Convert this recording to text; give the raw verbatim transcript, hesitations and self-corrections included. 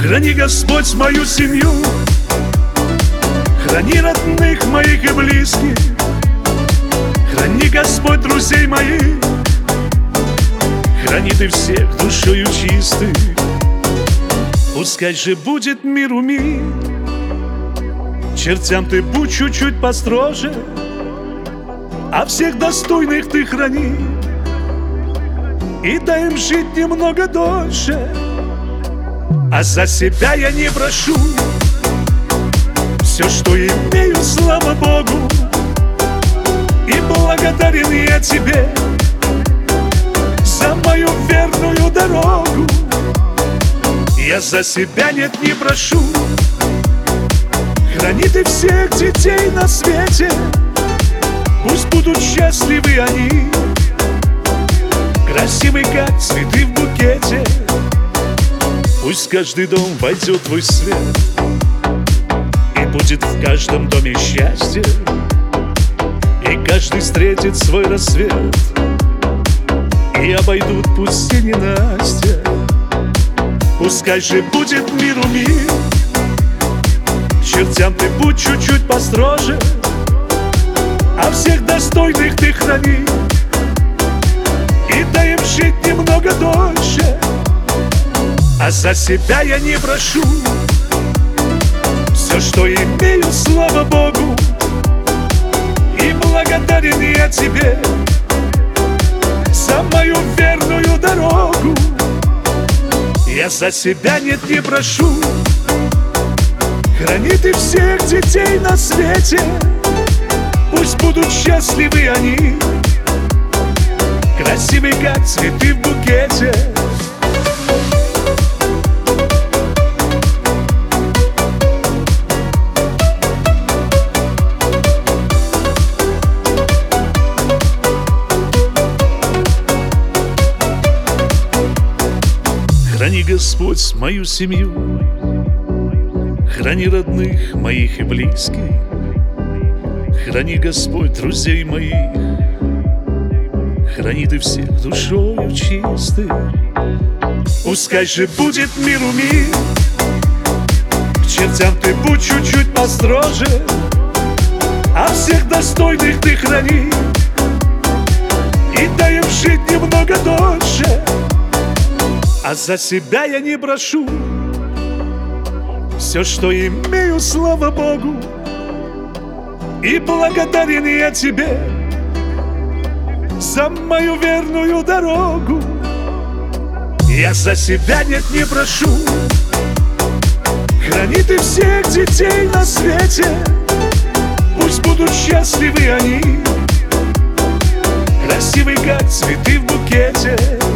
Храни, Господь, мою семью, храни родных моих и близких, храни, Господь, друзей моих, храни Ты всех душою чистых. Пускай же будет миру мир, чертям Ты будь чуть-чуть построже, а всех достойных Ты храни и дай им жить немного дольше. А за себя я не прошу, все, что имею, слава Богу, и благодарен я Тебе за мою верную дорогу. Я за себя нет не прошу, храни Ты всех детей на свете, пусть будут счастливы они, красивы, как цветы в букете. Пусть в каждый дом войдет Твой свет, и будет в каждом доме счастье, и каждый встретит свой рассвет, и обойдут пусть все ненастья. Пускай же будет миру мир, чертям Ты будь чуть-чуть построже, а всех достойных Ты храни и дай им жить немного дольше. А за себя я не прошу, все, что имею, слава Богу, и благодарен я Тебе за мою верную дорогу. Я за себя нет не прошу, храни Ты всех детей на свете, пусть будут счастливы они, красивы, как цветы в букете. Храни, Господь, мою семью, храни родных моих и близких, храни, Господь, друзей моих, храни Ты всех душою чистых. Пускай же будет миру мир, к чертям Ты будь чуть-чуть построже, а всех достойных Ты храни и дай им жить немного дольше. А за себя я не прошу, все, что имею, слава Богу, и благодарен я Тебе за мою верную дорогу. Я за себя нет не прошу, храни Ты всех детей на свете, пусть будут счастливы они, красивы, как цветы в букете.